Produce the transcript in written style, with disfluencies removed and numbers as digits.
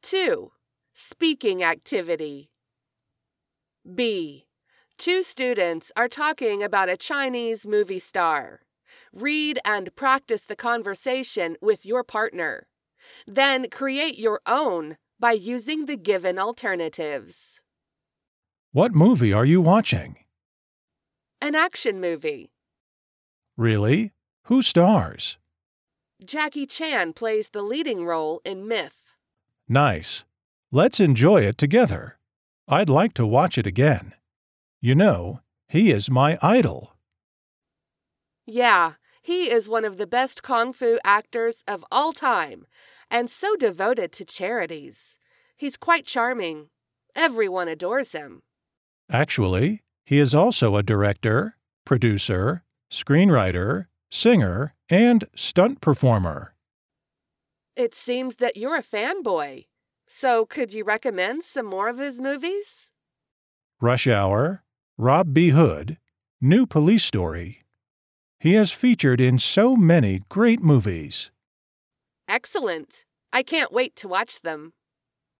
2. Speaking activity. B. 2 students are talking about a Chinese movie star. Read and practice the conversation with your partner. Then create your own by using the given alternatives. What movie are you watching? An action movie. Really? Who stars? Jackie Chan plays the leading role in Myth. Nice. Let's enjoy it together. I'd like to watch it again. You know, he is my idol. Yeah, he is one of the best kung fu actors of all time, and so devoted to charities. He's quite charming. Everyone adores him. Actually, he is also a director, producer, screenwriter, singer, and stunt performer. It seems that you're a fanboy. So could you recommend some more of his movies? Rush Hour, Rob B. Hood, New Police Story. He has featured in so many great movies. Excellent. I can't wait to watch them.